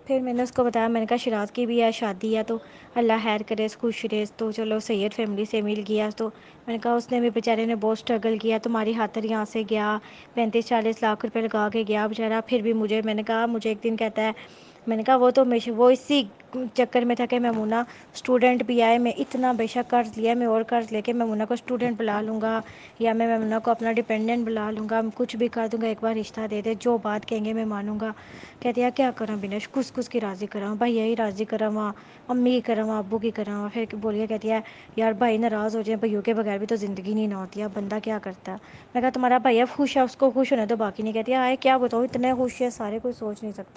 फिर मैंने उसको बताया, मैंने कहा शिराज़ की भी आज शादी है, तो अल्लाह खैर करे, खुश रहे, तो चलो सैयद फैमिली से मिल गया। तो मैंने कहा उसने भी बेचारे ने बहुत स्ट्रगल किया, तुम्हारी खातिर यहाँ से गया, 35-40 लाख रुपए लगा के गया बेचारा। फिर भी मुझे, मैंने कहा मुझे एक दिन कहता है, मैंने कहा वो तो हमेशा वो इसी चक्कर में था कि मेमूना स्टूडेंट भी आए, मैं इतना बेशक कर्ज लिया, मैं और कर्ज लेके मेमूना को स्टूडेंट बुला लूँगा, या मैं मेमूना को अपना डिपेंडेंट बुला लूँगा, मैं कुछ भी कर दूँगा, एक बार रिश्ता दे दे, जो बात कहेंगे मैं मानूँगा। कहती है क्या करा बिनेश, कुस कुस की राज़ी करा, भैया ही राज़ी करा वहाँ, अम्मी की करा वहाँ, अब्बू की करा वहाँ। फिर बोलिए, कहती है यार भाई नाराज़ हो जाए, भैयों के बगैर भी तो ज़िंदगी नहीं ना होती है, अब बंदा क्या करता है। मैं कहा तुम्हारा भैया खुश है, उसको खुश होने दो, बाकी नहीं। कहती है आए क्या बताऊँ, इतने खुश है सारे, कोई सोच नहीं सकता।